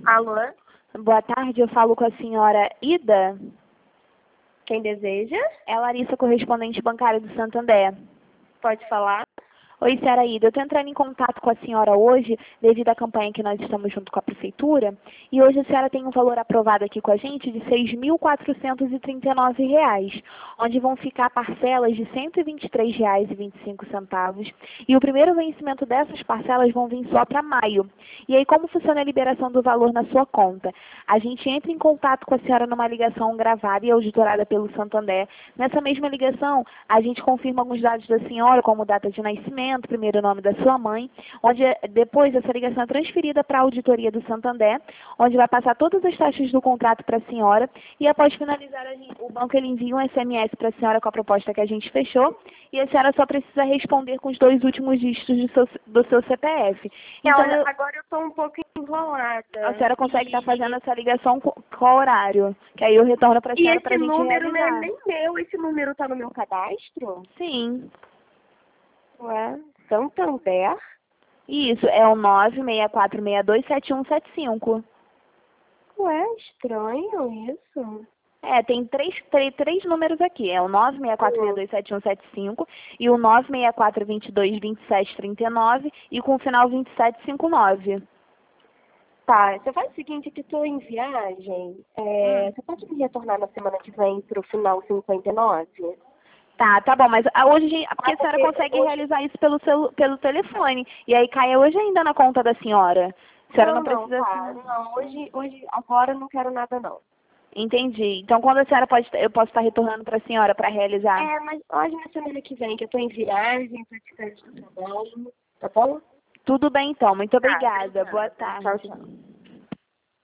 Alô? Boa tarde, eu falo com a senhora Ida. Quem deseja? É Larissa, correspondente bancária do Santander. Pode falar. Oi, senhora Ida, eu estou entrando em contato com a senhora hoje, devido à campanha que nós estamos junto com a Prefeitura, e hoje a senhora tem um valor aprovado aqui com a gente de R$ 6.439, onde vão ficar parcelas de R$ 123,25, e o primeiro vencimento dessas parcelas vão vir só para maio. E aí, como funciona a liberação do valor na sua conta? A gente entra em contato com a senhora numa ligação gravada e auditorada pelo Santander. Nessa mesma ligação, a gente confirma alguns dados da senhora, como data de nascimento, primeiro nome da sua mãe, onde depois essa ligação é transferida para a auditoria do Santander, onde vai passar todas as taxas do contrato para a senhora, e após finalizar o banco ele envia um SMS para a senhora com a proposta que a gente fechou, e a senhora só precisa responder com os 2 últimos dígitos do seu CPF. Então, Olha, agora eu estou um pouco enrolada. a senhora consegue estar fazendo essa ligação qual horário? Que aí eu retorno para a senhora para a gente número não é realizar. nem meu. Esse número está no meu cadastro? Sim. Ué, Santander? Isso, é o 964627175. Ué, estranho isso. É, tem três números aqui. É o 964627175 e o 964222739 e com o final 2759. Tá, você faz o seguinte, que estou em viagem. Você pode me retornar na semana que vem para o final 59? Tá bom, mas hoje, porque a senhora consegue realizar isso pelo telefone. E aí cai hoje ainda na conta da senhora. A senhora não precisa... Não, hoje, agora eu não quero nada não. Entendi. Então, quando a senhora eu posso estar retornando para a senhora para realizar? Mas hoje na semana que vem, que eu estou em viagem, estou de férias do trabalho, tá bom? Tudo bem, então. Muito obrigada. Obrigada. Boa tarde. Tchau.